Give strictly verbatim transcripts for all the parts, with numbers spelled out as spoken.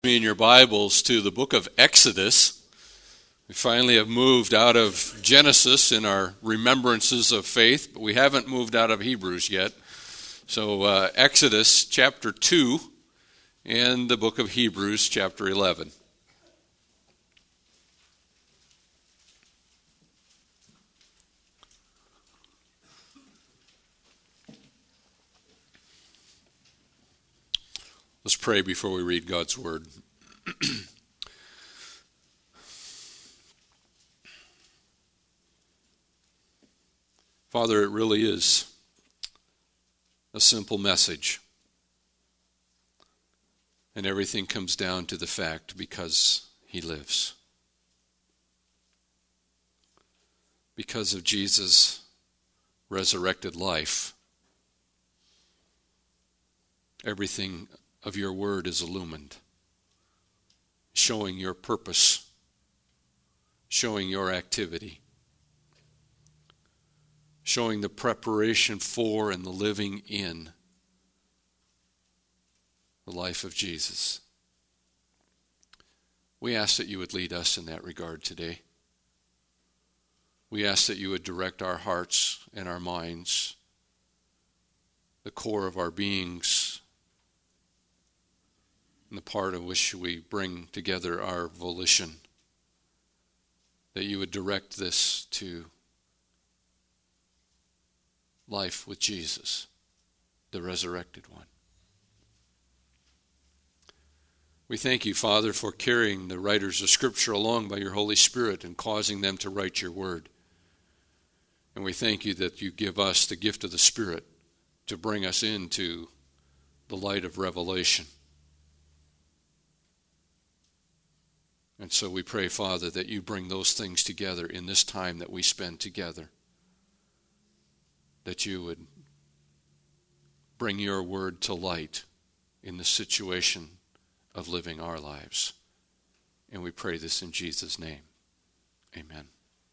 Me in your Bibles to the book of Exodus. We finally have moved out of Genesis in our remembrances of faith, but we haven't moved out of Hebrews yet. So uh, Exodus chapter two and the book of Hebrews chapter eleven. Let's pray before we read God's word. Father, it really is a simple message. And everything comes down to the fact because he lives. Because of Jesus' resurrected life, everything of your word is illumined, showing your purpose, showing your activity, showing the preparation for and the living in the life of Jesus. We ask that you would lead us in that regard today. We ask that you would direct our hearts and our minds, the core of our beings, and the part of which we bring together our volition, that you would direct this to life with Jesus, the resurrected one. We thank you, Father, for carrying the writers of Scripture along by your Holy Spirit and causing them to write your word. And we thank you that you give us the gift of the Spirit to bring us into the light of revelation. And so we pray, Father, that you bring those things together in this time that we spend together. That you would bring your word to light in the situation of living our lives. And we pray this in Jesus' name. Amen.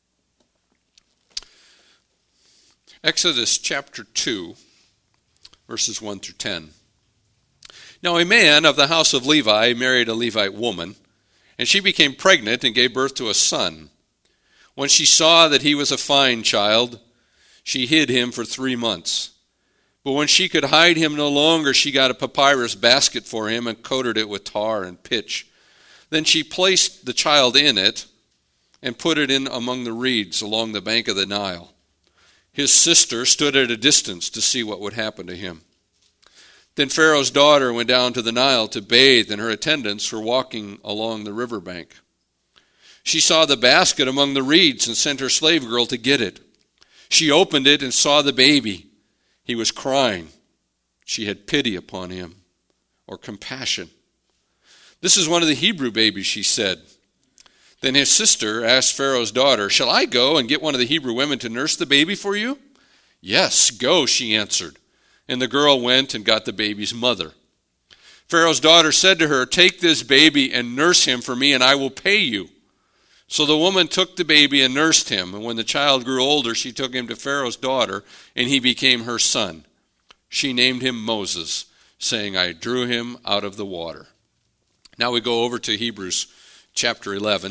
Exodus chapter two, verses one through ten. Now a man of the house of Levi married a Levite woman, and she became pregnant and gave birth to a son. When she saw that he was a fine child, she hid him for three months. But when she could hide him no longer, she got a papyrus basket for him and coated it with tar and pitch. Then she placed the child in it and put it in among the reeds along the bank of the Nile. His sister stood at a distance to see what would happen to him. Then Pharaoh's daughter went down to the Nile to bathe, and her attendants were walking along the riverbank. She saw the basket among the reeds and sent her slave girl to get it. She opened it and saw the baby. He was crying. She had pity upon him, or compassion. "This is one of the Hebrew babies," she said. Then his sister asked Pharaoh's daughter, "Shall I go and get one of the Hebrew women to nurse the baby for you?" "Yes, go," she answered. And the girl went and got the baby's mother. Pharaoh's daughter said to her, "Take this baby and nurse him for me, and I will pay you." So the woman took the baby and nursed him. And when the child grew older, she took him to Pharaoh's daughter, and he became her son. She named him Moses, saying, "I drew him out of the water." Now we go over to Hebrews chapter eleven.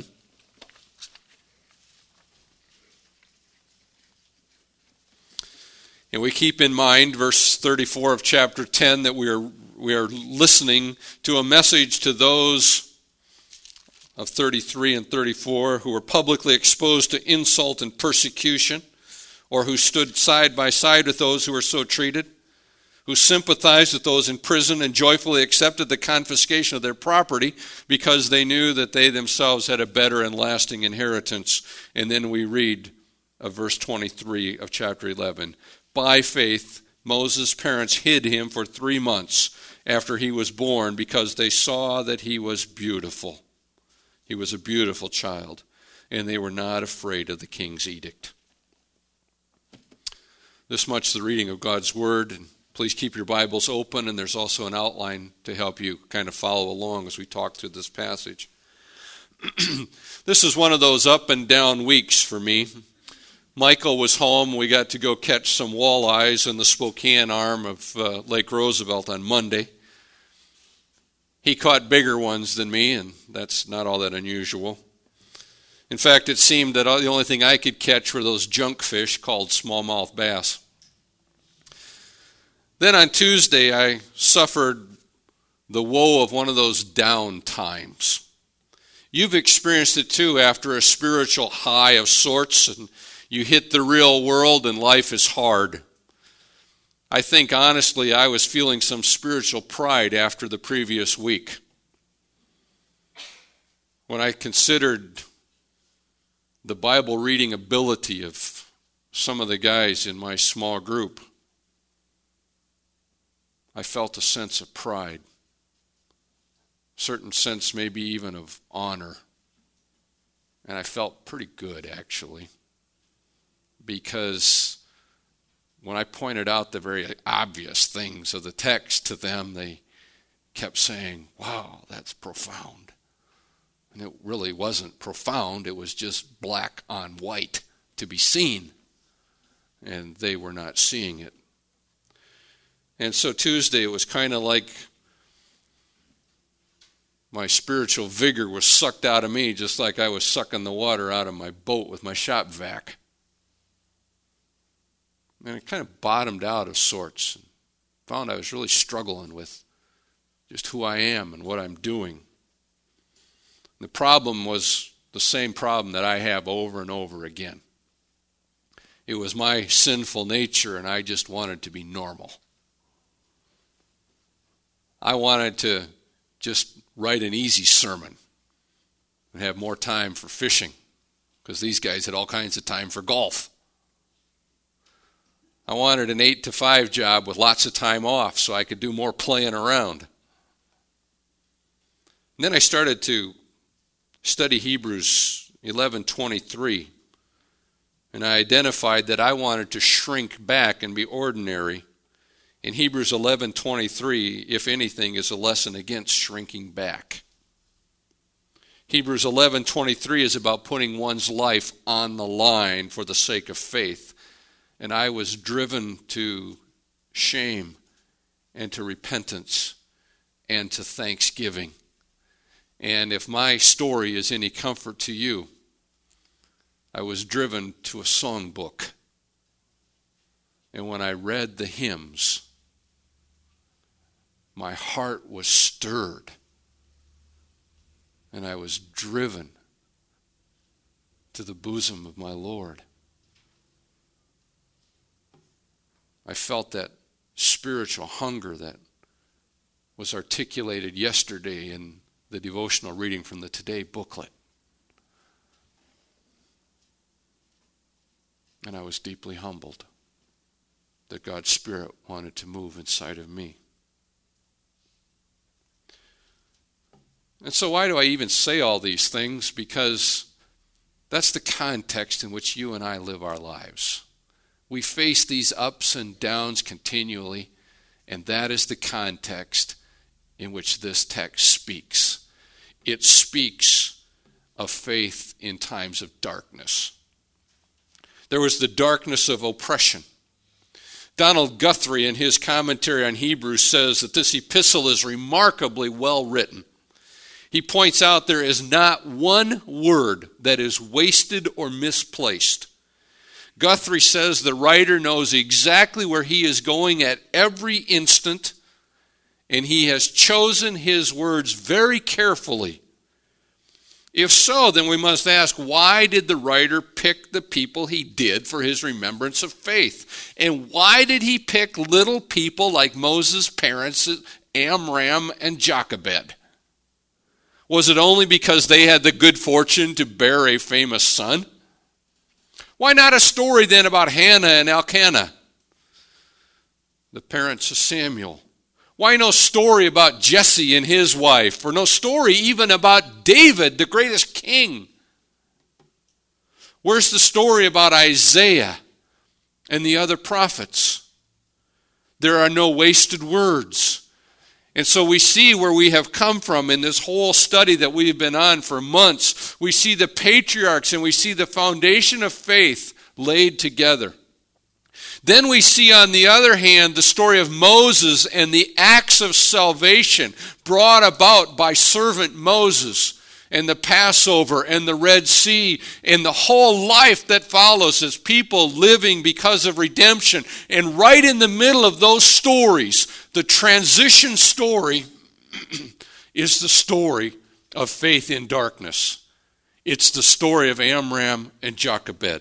And we keep in mind verse thirty-four of chapter ten that we are we are listening to a message to those of thirty-three and thirty-four who were publicly exposed to insult and persecution, or who stood side by side with those who were so treated, who sympathized with those in prison and joyfully accepted the confiscation of their property because they knew that they themselves had a better and lasting inheritance. And then we read of verse twenty-three of chapter eleven. By faith, Moses' parents hid him for three months after he was born because they saw that he was beautiful. He was a beautiful child, and they were not afraid of the king's edict. This much the reading of God's word. And please keep your Bibles open, and there's also an outline to help you kind of follow along as we talk through this passage. This is one of those up and down weeks for me. Michael was home. We got to go catch some walleyes in the Spokane arm of uh, Lake Roosevelt on Monday. He caught bigger ones than me, and that's not all that unusual. In fact, it seemed that the only thing I could catch were those junk fish called smallmouth bass. Then on Tuesday, I suffered the woe of one of those down times. You've experienced it too after a spiritual high of sorts, and you hit the real world and life is hard. I think honestly I was feeling some spiritual pride after the previous week. When I considered the Bible reading ability of some of the guys in my small group, I felt a sense of pride. Certain sense maybe even of honor. And I felt pretty good, actually, because when I pointed out the very obvious things of the text to them, they kept saying, wow, that's profound. And it really wasn't profound. It was just black on white to be seen. And they were not seeing it. And so Tuesday, it was kind of like my spiritual vigor was sucked out of me, just like I was sucking the water out of my boat with my shop vac. And it kind of bottomed out of sorts. And found I was really struggling with just who I am and what I'm doing. The problem was the same problem that I have over and over again. It was my sinful nature, and I just wanted to be normal. I wanted to just write an easy sermon and have more time for fishing, because these guys had all kinds of time for golf. I wanted an eight to five job with lots of time off so I could do more playing around. And then I started to study Hebrews eleven twenty-three, and I identified that I wanted to shrink back and be ordinary. In Hebrews eleven twenty-three, if anything, is a lesson against shrinking back. Hebrews eleven twenty-three is about putting one's life on the line for the sake of faith. And I was driven to shame and to repentance and to thanksgiving. And if my story is any comfort to you, I was driven to a songbook. And when I read the hymns, my heart was stirred, and I was driven to the bosom of my Lord. I felt that spiritual hunger that was articulated yesterday in the devotional reading from the Today booklet. And I was deeply humbled that God's Spirit wanted to move inside of me. And so why do I even say all these things? Because that's the context in which you and I live our lives. We face these ups and downs continually, and that is the context in which this text speaks. It speaks of faith in times of darkness. There was the darkness of oppression. Donald Guthrie, in his commentary on Hebrews, says that this epistle is remarkably well written. He points out there is not one word that is wasted or misplaced. Guthrie says the writer knows exactly where he is going at every instant, and he has chosen his words very carefully. If so, then we must ask, why did the writer pick the people he did for his remembrance of faith? And why did he pick little people like Moses' parents, Amram and Jochebed? Was it only because they had the good fortune to bear a famous son? Why not a story then about Hannah and Elkanah, the parents of Samuel? Why no story about Jesse and his wife, or no story even about David, the greatest king? Where's the story about Isaiah and the other prophets? There are no wasted words. And so we see where we have come from in this whole study that we've been on for months. We see the patriarchs and we see the foundation of faith laid together. Then we see, on the other hand, the story of Moses and the acts of salvation brought about by servant Moses, and the Passover and the Red Sea and the whole life that follows as people living because of redemption. And right in the middle of those stories, the transition story is the story of faith in darkness. It's the story of Amram and Jochebed.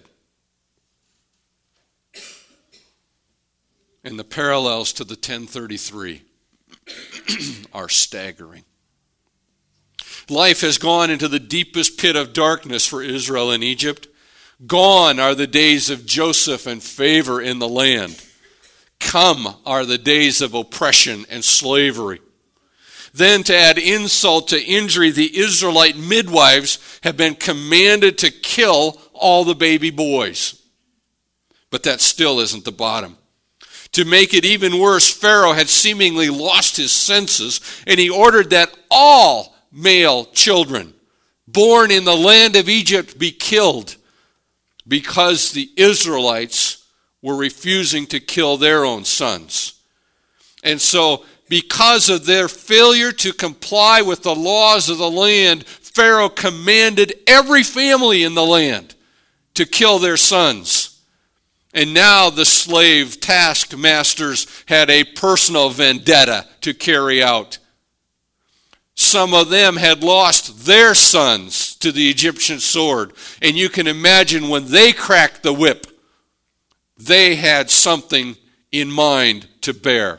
And the parallels to the ten thirty-three are staggering. Life has gone into the deepest pit of darkness for Israel and Egypt. Gone are the days of Joseph and favor in the land. Come are the days of oppression and slavery. Then, to add insult to injury, the Israelite midwives have been commanded to kill all the baby boys. But that still isn't the bottom. To make it even worse, Pharaoh had seemingly lost his senses, and he ordered that all male children born in the land of Egypt be killed because the Israelites were refusing to kill their own sons. And so, because of their failure to comply with the laws of the land, Pharaoh commanded every family in the land to kill their sons. And now the slave taskmasters had a personal vendetta to carry out. Some of them had lost their sons to the Egyptian sword. And you can imagine when they cracked the whip, they had something in mind to bear.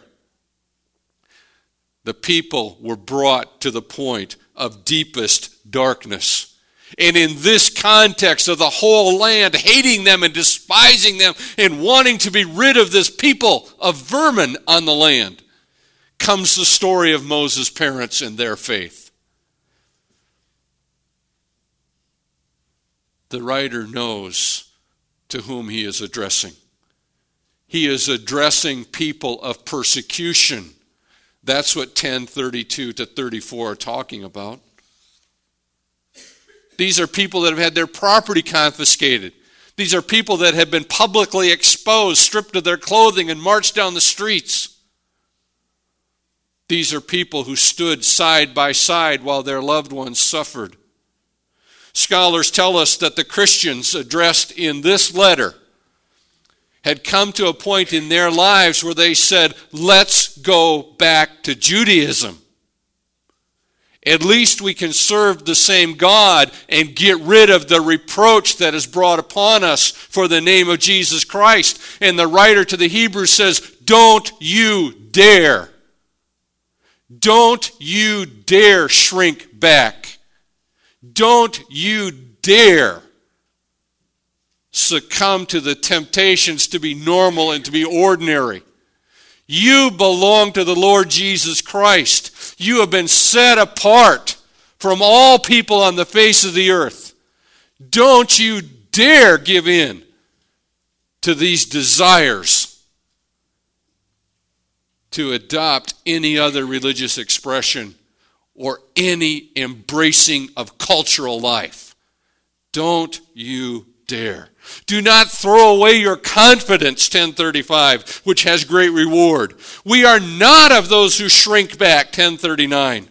The people were brought to the point of deepest darkness. And in this context of the whole land hating them and despising them and wanting to be rid of this people of vermin on the land, comes the story of Moses' parents and their faith. The writer knows to whom he is addressing. He is addressing people of persecution. That's what ten thirty-two to thirty-four are talking about. These are people that have had their property confiscated. These are people that have been publicly exposed, stripped of their clothing, and marched down the streets. These are people who stood side by side while their loved ones suffered. Scholars tell us that the Christians addressed in this letter had come to a point in their lives where they said, let's go back to Judaism. At least we can serve the same God and get rid of the reproach that is brought upon us for the name of Jesus Christ. And the writer to the Hebrews says, don't you dare. Don't you dare shrink back. Don't you dare succumb to the temptations to be normal and to be ordinary. You belong to the Lord Jesus Christ. You have been set apart from all people on the face of the earth. Don't you dare give in to these desires to adopt any other religious expression or any embracing of cultural life. Don't you dare. Do not throw away your confidence, ten thirty-five, which has great reward. We are not of those who shrink back, ten thirty-nine.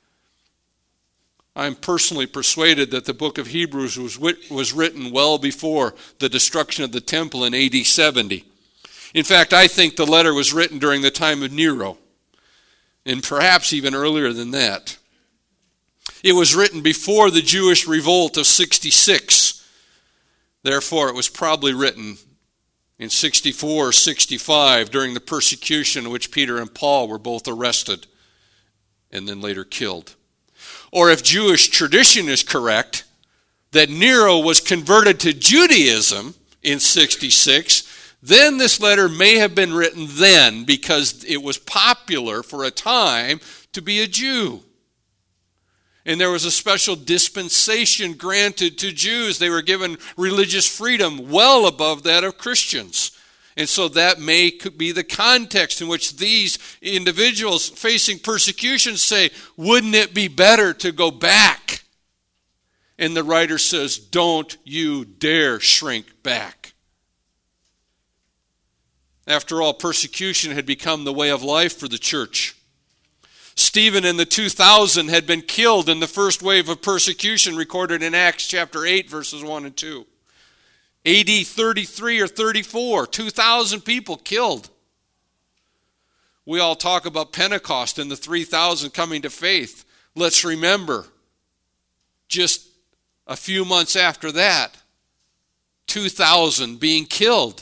I'm personally persuaded that the book of Hebrews was, was written well before the destruction of the temple in A D seventy. In fact, I think the letter was written during the time of Nero, and perhaps even earlier than that. It was written before the Jewish revolt of sixty-six. Therefore, it was probably written in sixty-four or sixty-five during the persecution in which Peter and Paul were both arrested and then later killed. Or if Jewish tradition is correct, that Nero was converted to Judaism in sixty-six, then this letter may have been written then because it was popular for a time to be a Jew. And there was a special dispensation granted to Jews. They were given religious freedom well above that of Christians. And so that may be the context in which these individuals facing persecution say, wouldn't it be better to go back? And the writer says, don't you dare shrink back. After all, persecution had become the way of life for the church. Stephen in the two thousand had been killed in the first wave of persecution recorded in Acts chapter eight, verses one and two. A D thirty-three or thirty-four, two thousand people killed. We all talk about Pentecost and the three thousand coming to faith. Let's remember, just a few months after that, two thousand being killed.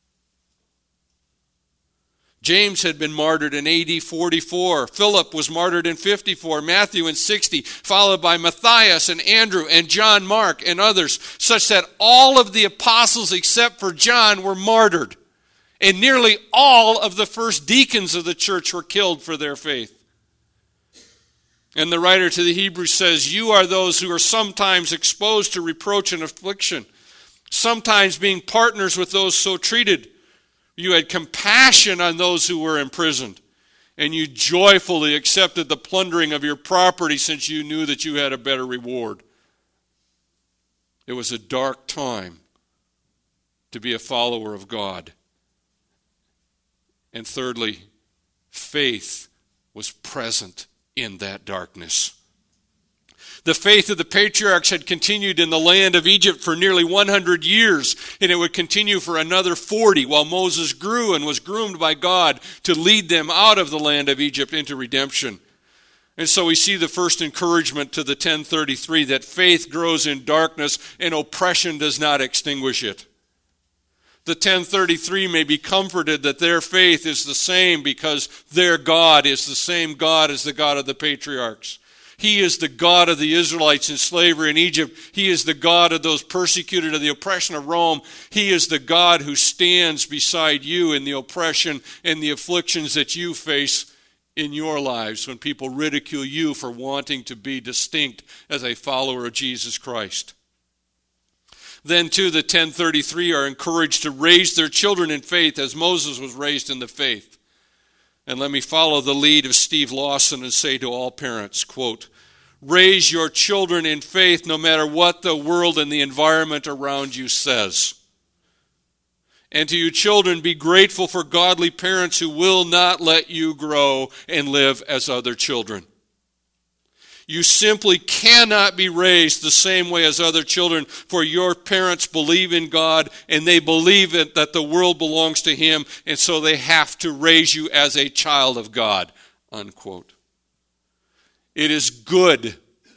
James had been martyred in A D forty-four. Philip was martyred in fifty-four. Matthew in sixty, followed by Matthias and Andrew and John Mark and others, such that all of the apostles except for John were martyred. And nearly all of the first deacons of the church were killed for their faith. And the writer to the Hebrews says, you are those who are sometimes exposed to reproach and affliction, sometimes being partners with those so treated. You had compassion on those who were imprisoned, and you joyfully accepted the plundering of your property since you knew that you had a better reward. It was a dark time to be a follower of God. And thirdly, faith was present in that darkness. The faith of the patriarchs had continued in the land of Egypt for nearly one hundred years, and it would continue for another forty while Moses grew and was groomed by God to lead them out of the land of Egypt into redemption. And so we see the first encouragement to the ten thirty-three, that faith grows in darkness and oppression does not extinguish it. The ten thirty-three may be comforted that their faith is the same because their God is the same God as the God of the patriarchs. He is the God of the Israelites in slavery in Egypt. He is the God of those persecuted of the oppression of Rome. He is the God who stands beside you in the oppression and the afflictions that you face in your lives when people ridicule you for wanting to be distinct as a follower of Jesus Christ. Then, too, the ten thirty-three are encouraged to raise their children in faith as Moses was raised in the faith. And let me follow the lead of Steve Lawson and say to all parents, quote, raise your children in faith no matter what the world and the environment around you says. And to you children, be grateful for godly parents who will not let you grow and live as other children. You simply cannot be raised the same way as other children, for your parents believe in God and they believe it, that the world belongs to Him, and so they have to raise you as a child of God, unquote. It is good,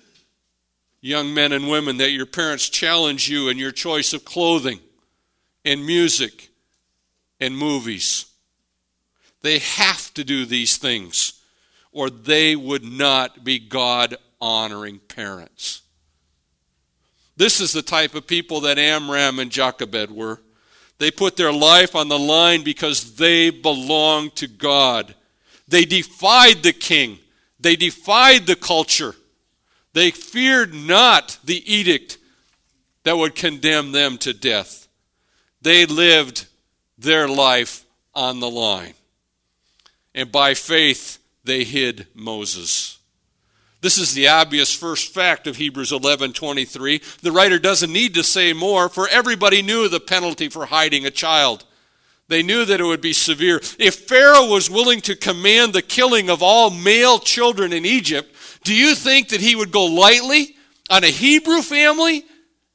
young men and women, that your parents challenge you in your choice of clothing and music and movies. They have to do these things, or they would not be God-honoring parents. This is the type of people that Amram and Jochebed were. They put their life on the line because they belonged to God. They defied the king. They defied the culture. They feared not the edict that would condemn them to death. They lived their life on the line. And by faith, they hid Moses. This is the obvious first fact of Hebrews eleven twenty-three. The writer doesn't need to say more, for everybody knew the penalty for hiding a child. They knew that it would be severe. If Pharaoh was willing to command the killing of all male children in Egypt, do you think that he would go lightly on a Hebrew family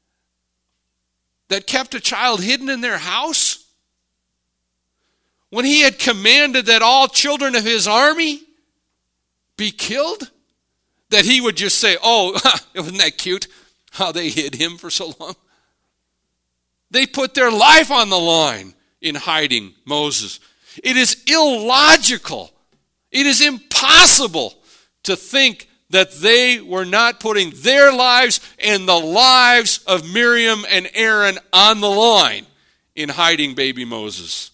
that kept a child hidden in their house? When he had commanded that all children of his army be killed, that he would just say, oh, wasn't that cute how they hid him for so long? They put their life on the line in hiding Moses. It is illogical. It is impossible to think that they were not putting their lives and the lives of Miriam and Aaron on the line in hiding baby Moses.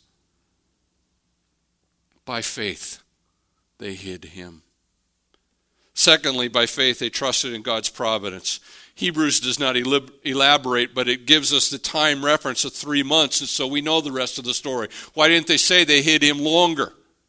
By faith, they hid him. Secondly, by faith, they trusted in God's providence. Hebrews does not elaborate, but it gives us the time reference of three months, and so we know the rest of the story. Why didn't they say they hid him longer?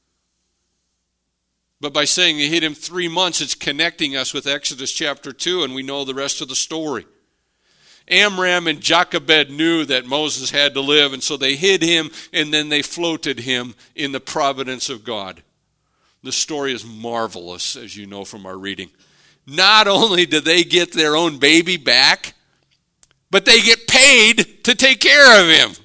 But by saying they hid him three months, it's connecting us with Exodus chapter two, and we know the rest of the story. Amram and Jochebed knew that Moses had to live, and so they hid him, and then they floated him in the providence of God. The story is marvelous, as you know from our reading. Not only do they get their own baby back, but they get paid to take care of him.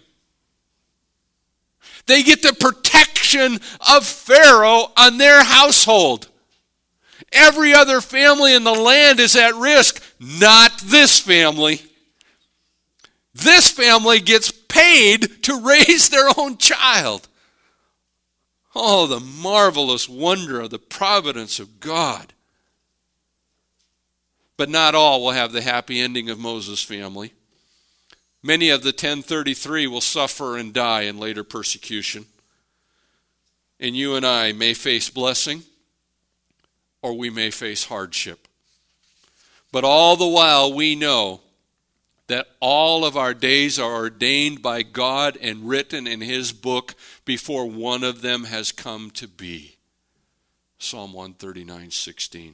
They get the protection of Pharaoh on their household. Every other family in the land is at risk, not this family. This family gets paid to raise their own child. Oh, the marvelous wonder of the providence of God. But not all will have the happy ending of Moses' family. Many of the ten thirty-three will suffer and die in later persecution. And you and I may face blessing, or we may face hardship. But all the while we know that all of our days are ordained by God and written in his book before one of them has come to be. Psalm one thirty-nine, sixteen.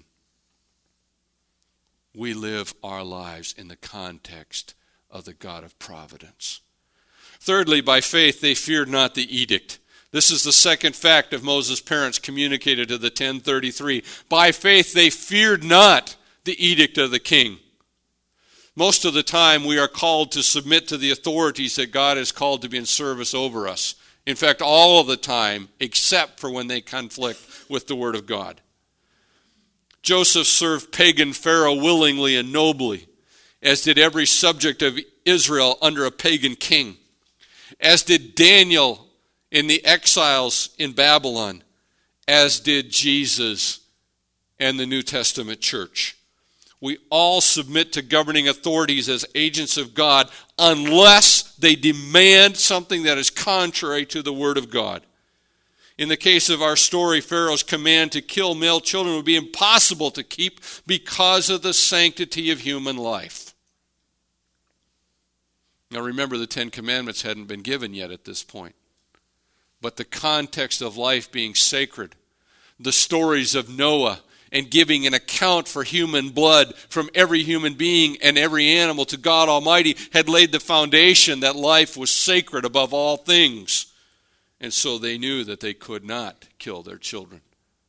We live our lives in the context of the God of providence. Thirdly, by faith they feared not the edict. This is the second fact of Moses' parents communicated to the ten thirty-three. By faith they feared not the edict of the king. Most of the time we are called to submit to the authorities that God has called to be in service over us. In fact, all of the time, except for when they conflict with the Word of God. Joseph served pagan Pharaoh willingly and nobly, as did every subject of Israel under a pagan king, as did Daniel in the exiles in Babylon, as did Jesus and the New Testament church. We all submit to governing authorities as agents of God unless they demand something that is contrary to the Word of God. In the case of our story, Pharaoh's command to kill male children would be impossible to keep because of the sanctity of human life. Now remember, the Ten Commandments hadn't been given yet at this point. But the context of life being sacred, the stories of Noah, and giving an account for human blood from every human being and every animal to God Almighty had laid the foundation that life was sacred above all things. And so they knew that they could not kill their children.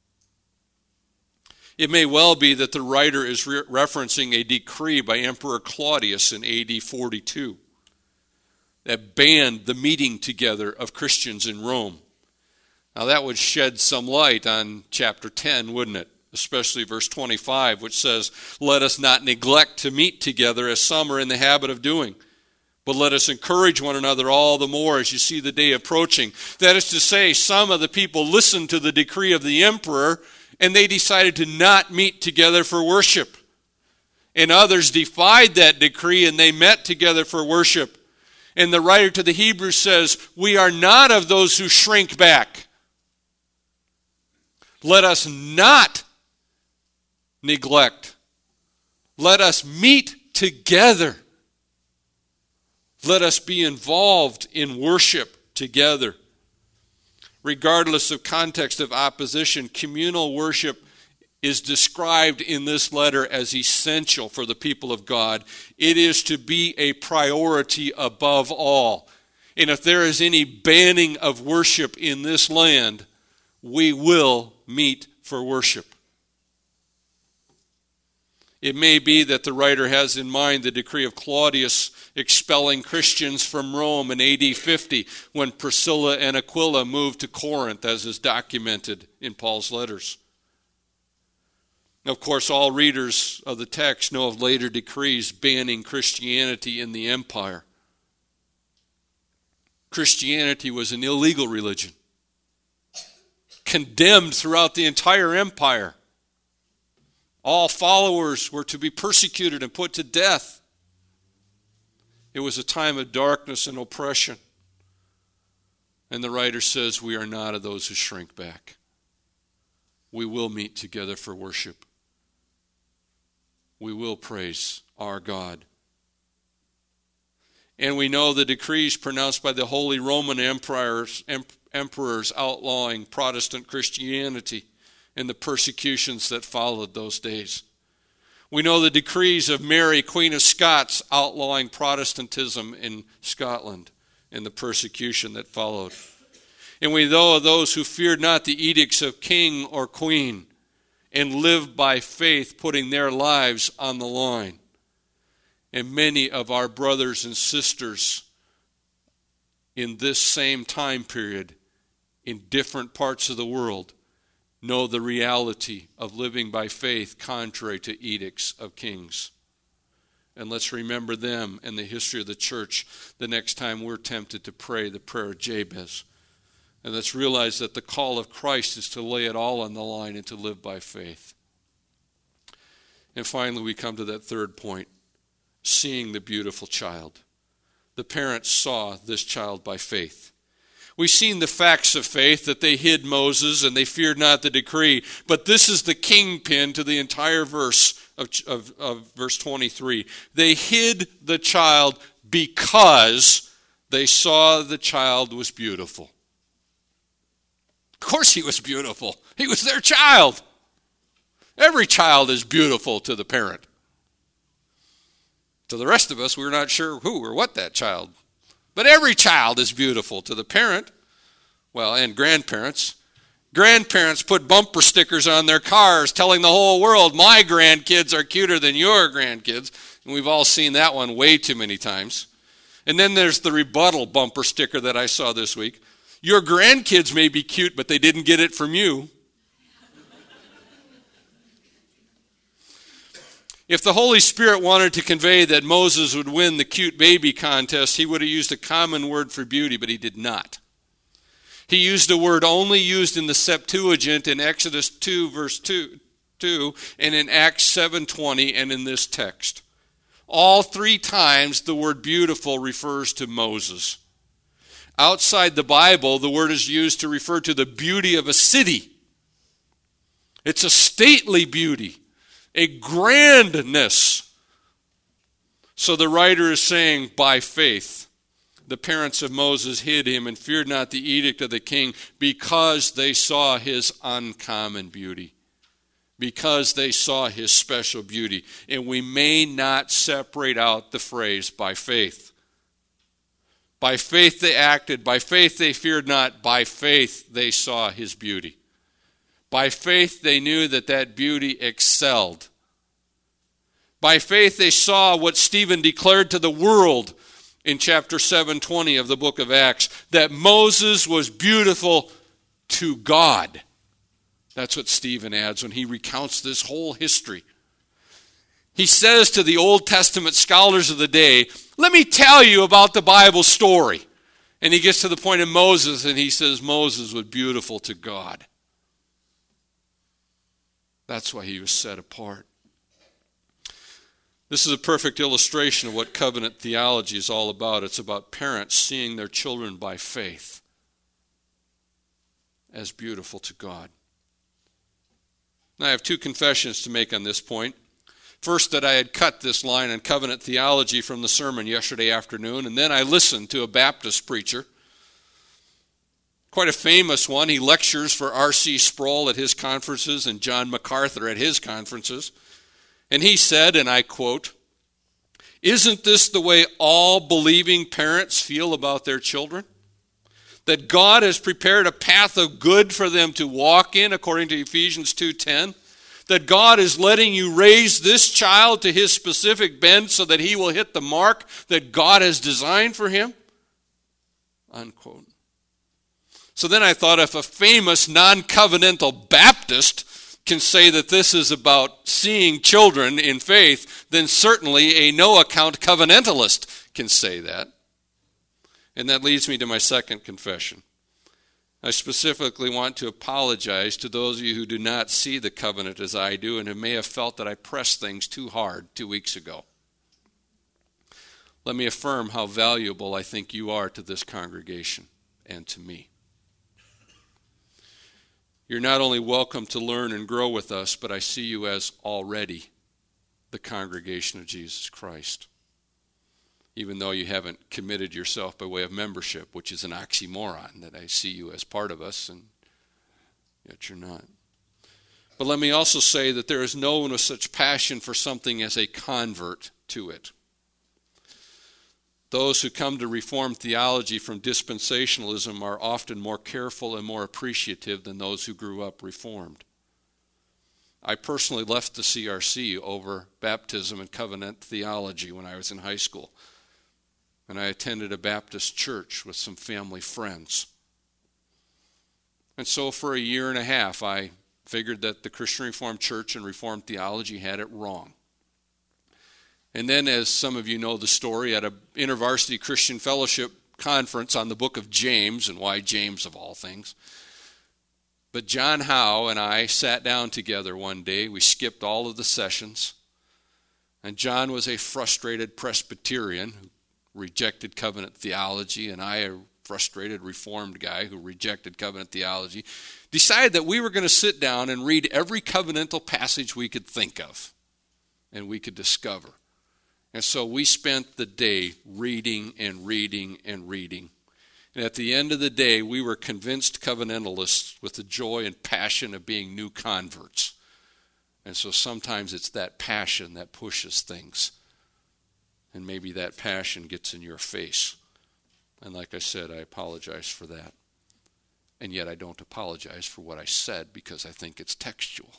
It may well be that the writer is re- referencing a decree by Emperor Claudius in A D forty-two that banned the meeting together of Christians in Rome. Now that would shed some light on chapter ten, wouldn't it? Especially verse twenty-five, which says, "Let us not neglect to meet together as some are in the habit of doing, but let us encourage one another all the more as you see the day approaching." That is to say, some of the people listened to the decree of the emperor and they decided to not meet together for worship. And others defied that decree and they met together for worship. And the writer to the Hebrews says, "We are not of those who shrink back. Let us not neglect. Let us meet together. Let us be involved in worship together." Regardless of context of opposition, communal worship is described in this letter as essential for the people of God. It is to be a priority above all. And if there is any banning of worship in this land, we will meet for worship. It may be that the writer has in mind the decree of Claudius expelling Christians from Rome in A D fifty when Priscilla and Aquila moved to Corinth, as is documented in Paul's letters. Of course, all readers of the text know of later decrees banning Christianity in the empire. Christianity was an illegal religion, condemned throughout the entire empire. All followers were to be persecuted and put to death. It was a time of darkness and oppression. And the writer says, we are not of those who shrink back. We will meet together for worship. We will praise our God. And we know the decrees pronounced by the Holy Roman emperors, emperors outlawing Protestant Christianity and the persecutions that followed those days. We know the decrees of Mary, Queen of Scots, outlawing Protestantism in Scotland and the persecution that followed. And we know of those who feared not the edicts of king or queen and lived by faith, putting their lives on the line. And many of our brothers and sisters in this same time period, in different parts of the world, know the reality of living by faith contrary to edicts of kings. And let's remember them in the history of the church the next time we're tempted to pray the prayer of Jabez. And let's realize that the call of Christ is to lay it all on the line and to live by faith. And finally, we come to that third point, seeing the beautiful child. The parents saw this child by faith. We've seen the facts of faith, that they hid Moses and they feared not the decree. But this is the kingpin to the entire verse of, of, of verse twenty-three. They hid the child because they saw the child was beautiful. Of course he was beautiful. He was their child. Every child is beautiful to the parent. To the rest of us, we're not sure who or what that child. But every child is beautiful to the parent, well, and grandparents. Grandparents put bumper stickers on their cars telling the whole world, my grandkids are cuter than your grandkids. And we've all seen that one way too many times. And then there's the rebuttal bumper sticker that I saw this week. Your grandkids may be cute, but they didn't get it from you. If the Holy Spirit wanted to convey that Moses would win the cute baby contest, he would have used a common word for beauty, but he did not. He used a word only used in the Septuagint in Exodus two, verse two, two, and in Acts seven twenty, and in this text. All three times the word beautiful refers to Moses. Outside the Bible, the word is used to refer to the beauty of a city. It's a stately beauty. A grandness. So the writer is saying, by faith, the parents of Moses hid him and feared not the edict of the king because they saw his uncommon beauty, because they saw his special beauty. And we may not separate out the phrase by faith. By faith they acted, by faith they feared not, by faith they saw his beauty. By faith they knew that that beauty excelled. By faith they saw what Stephen declared to the world in chapter seven twenty of the book of Acts, that Moses was beautiful to God. That's what Stephen adds when he recounts this whole history. He says to the Old Testament scholars of the day, let me tell you about the Bible story. And he gets to the point of Moses and he says Moses was beautiful to God. That's why he was set apart. This is a perfect illustration of what covenant theology is all about. It's about parents seeing their children by faith as beautiful to God. Now, I have two confessions to make on this point. First, that I had cut this line on covenant theology from the sermon yesterday afternoon, and then I listened to a Baptist preacher, quite a famous one. He lectures for R C Sproul at his conferences and John MacArthur at his conferences. And he said, and I quote, "Isn't this the way all believing parents feel about their children? That God has prepared a path of good for them to walk in, according to Ephesians two ten. That God is letting you raise this child to his specific bent so that he will hit the mark that God has designed for him?" Unquote. So then I thought, if a famous non-covenantal Baptist can say that this is about seeing children in faith, then certainly a no-account covenantalist can say that. And that leads me to my second confession. I specifically want to apologize to those of you who do not see the covenant as I do and who may have felt that I pressed things too hard two weeks ago. Let me affirm how valuable I think you are to this congregation and to me. You're not only welcome to learn and grow with us, but I see you as already the congregation of Jesus Christ. Even though you haven't committed yourself by way of membership, which is an oxymoron, that I see you as part of us, and yet you're not. But let me also say that there is no one with such passion for something as a convert to it. Those who come to Reformed theology from dispensationalism are often more careful and more appreciative than those who grew up Reformed. I personally left the C R C over baptism and covenant theology when I was in high school. And I attended a Baptist church with some family friends. And so for a year and a half, I figured that the Christian Reformed Church and Reformed theology had it wrong. And then, as some of you know the story, at an InterVarsity Christian Fellowship conference on the book of James, and why James of all things, but John Howe and I sat down together one day. We skipped all of the sessions. And John was a frustrated Presbyterian who rejected covenant theology, and I, a frustrated Reformed guy who rejected covenant theology, decided that we were going to sit down and read every covenantal passage we could think of and we could discover. And so we spent the day reading and reading and reading. And at the end of the day, we were convinced covenantalists with the joy and passion of being new converts. And so sometimes it's that passion that pushes things. And maybe that passion gets in your face. And like I said, I apologize for that. And yet I don't apologize for what I said because I think it's textual.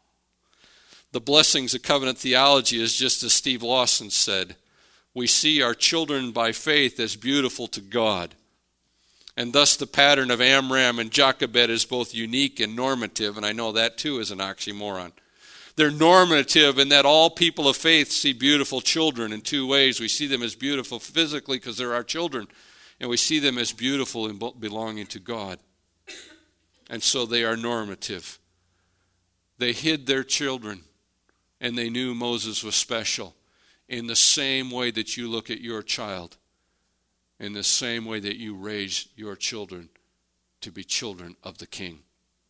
The blessings of covenant theology is just as Steve Lawson said, we see our children by faith as beautiful to God. And thus the pattern of Amram and Jochebed is both unique and normative, and I know that too is an oxymoron. They're normative in that all people of faith see beautiful children in two ways. We see them as beautiful physically because they're our children, and we see them as beautiful in belonging to God. And so they are normative. They hid their children, and they knew Moses was special in the same way that you look at your child, in the same way that you raise your children to be children of the King.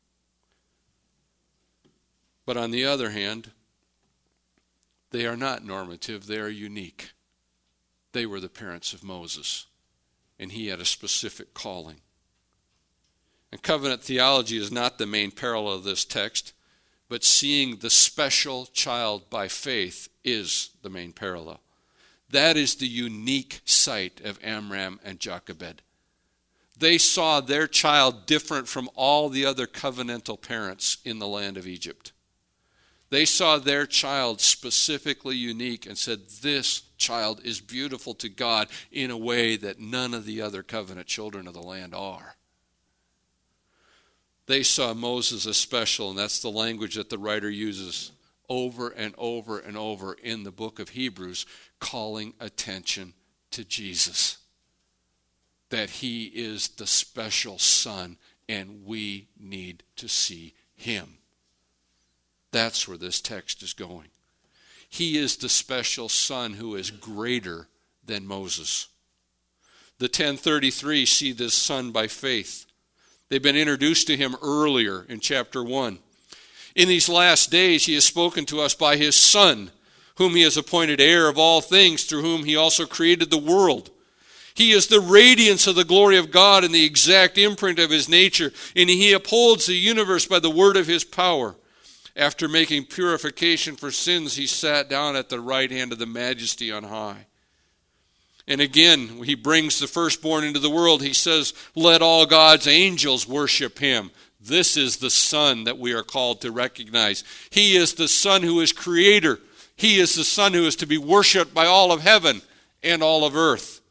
But on the other hand, they are not normative, they are unique. They were the parents of Moses, and he had a specific calling. And covenant theology is not the main parallel of this text, but seeing the special child by faith is the main parallel. That is the unique sight of Amram and Jochebed. They saw their child different from all the other covenantal parents in the land of Egypt. They saw their child specifically unique and said, this child is beautiful to God in a way that none of the other covenant children of the land are. They saw Moses as special, and that's the language that the writer uses over and over and over in the book of Hebrews, calling attention to Jesus. That he is the special son, and we need to see him. That's where this text is going. He is the special son who is greater than Moses. The ten thirty-three see this son by faith. They've been introduced to him earlier in chapter one. In these last days he has spoken to us by his Son, whom he has appointed heir of all things, through whom he also created the world. He is the radiance of the glory of God and the exact imprint of his nature, and he upholds the universe by the word of his power. After making purification for sins, he sat down at the right hand of the Majesty on high. And again, he brings the firstborn into the world. He says, let all God's angels worship him. This is the Son that we are called to recognize. He is the Son who is creator. He is the Son who is to be worshiped by all of heaven and all of earth.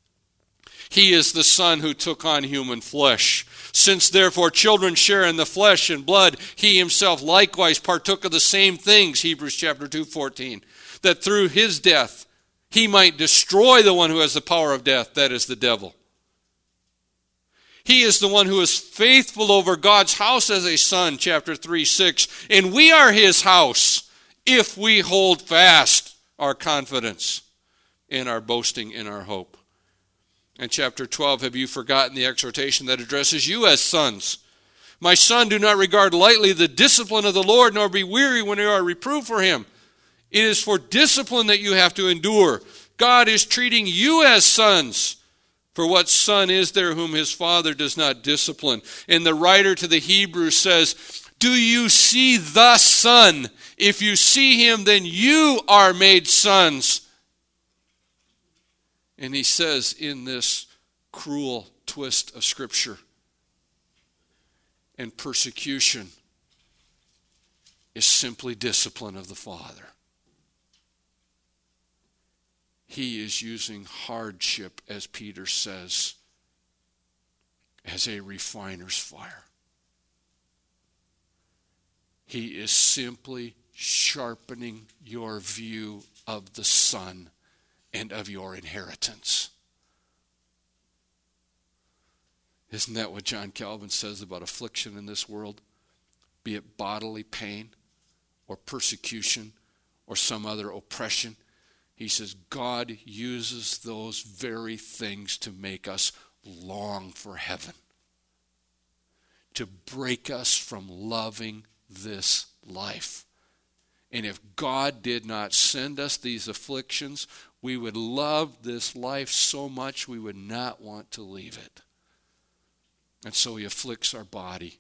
He is the Son who took on human flesh. Since therefore children share in the flesh and blood, he himself likewise partook of the same things, Hebrews chapter two fourteen, that through his death he might destroy the one who has the power of death, that is the devil. He is the one who is faithful over God's house as a son, chapter three six, and we are his house if we hold fast our confidence in our boasting in our hope. And chapter twelve, have you forgotten the exhortation that addresses you as sons? My son, do not regard lightly the discipline of the Lord, nor be weary when you are reproved for him. It is for discipline that you have to endure. God is treating you as sons. For what son is there whom his father does not discipline? And the writer to the Hebrews says, Do you see the Son? If you see him, then you are made sons. And he says in this cruel twist of Scripture, and persecution is simply discipline of the Father. He is using hardship, as Peter says, as a refiner's fire. He is simply sharpening your view of the Son and of your inheritance. Isn't that what John Calvin says about affliction in this world? Be it bodily pain or persecution or some other oppression. He says God uses those very things to make us long for heaven, to break us from loving this life. And if God did not send us these afflictions, we would love this life so much we would not want to leave it. And so he afflicts our body.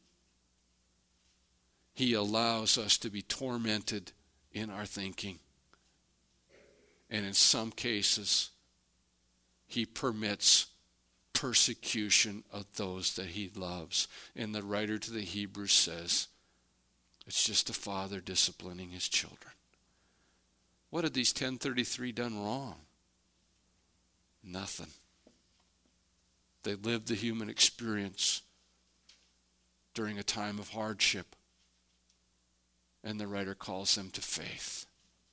He allows us to be tormented in our thinking. And in some cases, he permits persecution of those that he loves. And the writer to the Hebrews says, it's just a father disciplining his children. What had these ten thirty-three done wrong? Nothing. They lived the human experience during a time of hardship. And the writer calls them to faith.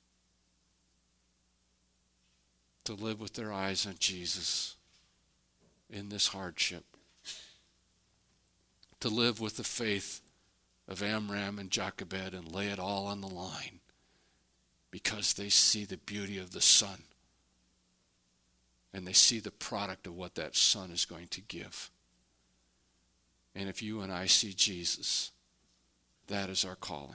To live with their eyes on Jesus in this hardship. To live with the faith of Amram and Jochebed and lay it all on the line because they see the beauty of the Son. And they see the product of what that Son is going to give. And if you and I see Jesus, that is our calling.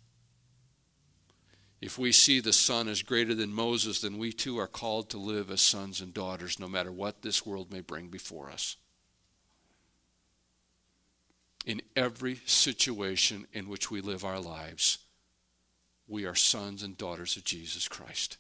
If we see the Son as greater than Moses, then we too are called to live as sons and daughters, no matter what this world may bring before us. In every situation in which we live our lives, we are sons and daughters of Jesus Christ.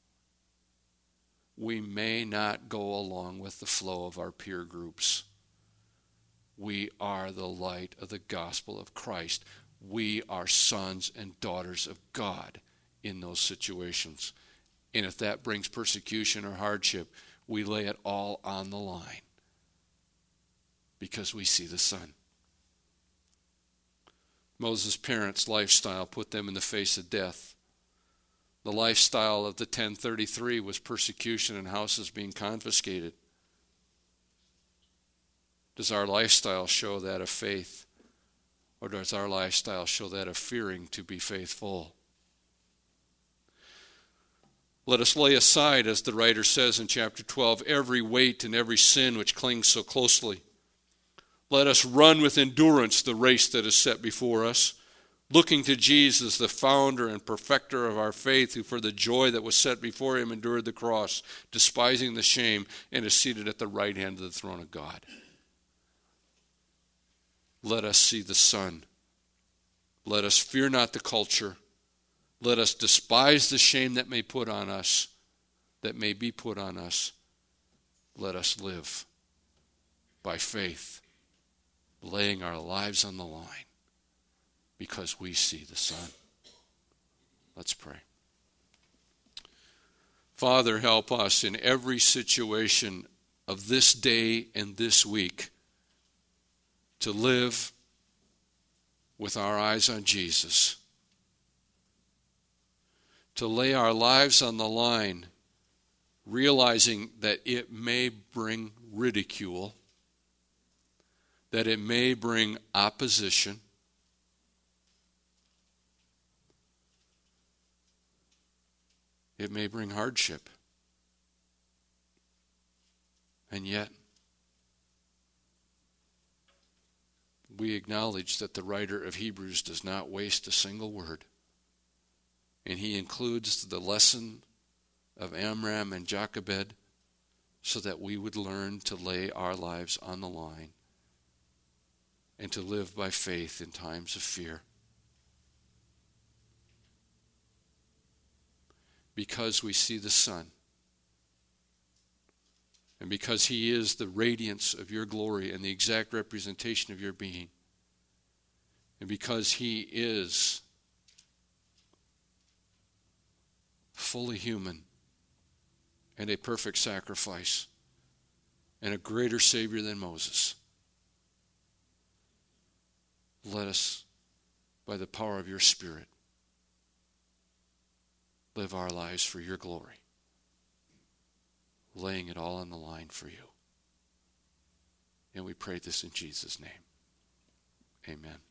We may not go along with the flow of our peer groups. We are the light of the gospel of Christ. We are sons and daughters of God in those situations. And if that brings persecution or hardship, we lay it all on the line because we see the Son. Moses' parents' lifestyle put them in the face of death. The lifestyle of the ten thirty-three was persecution and houses being confiscated. Does our lifestyle show that of faith? Or does our lifestyle show that of fearing to be faithful? Let us lay aside, as the writer says in chapter twelve, every weight and every sin which clings so closely. Let us run with endurance the race that is set before us, looking to Jesus, the founder and perfecter of our faith, who for the joy that was set before him endured the cross, despising the shame, and is seated at the right hand of the throne of God. Let us see the Son. Let us fear not the culture. Let us despise the shame that may put on us, that may be put on us. Let us live by faith, laying our lives on the line because we see the Son. Let's pray. Father, help us in every situation of this day and this week to live with our eyes on Jesus, to lay our lives on the line, realizing that it may bring ridicule, that it may bring opposition, it may bring hardship. And yet, we acknowledge that the writer of Hebrews does not waste a single word. And he includes the lesson of Amram and Jochebed so that we would learn to lay our lives on the line. and to live by faith in times of fear. Because we see the Son, and because he is the radiance of your glory and the exact representation of your being, and because he is fully human and a perfect sacrifice and a greater Savior than Moses, let us, by the power of your Spirit, live our lives for your glory, laying it all on the line for you. And we pray this in Jesus' name. Amen.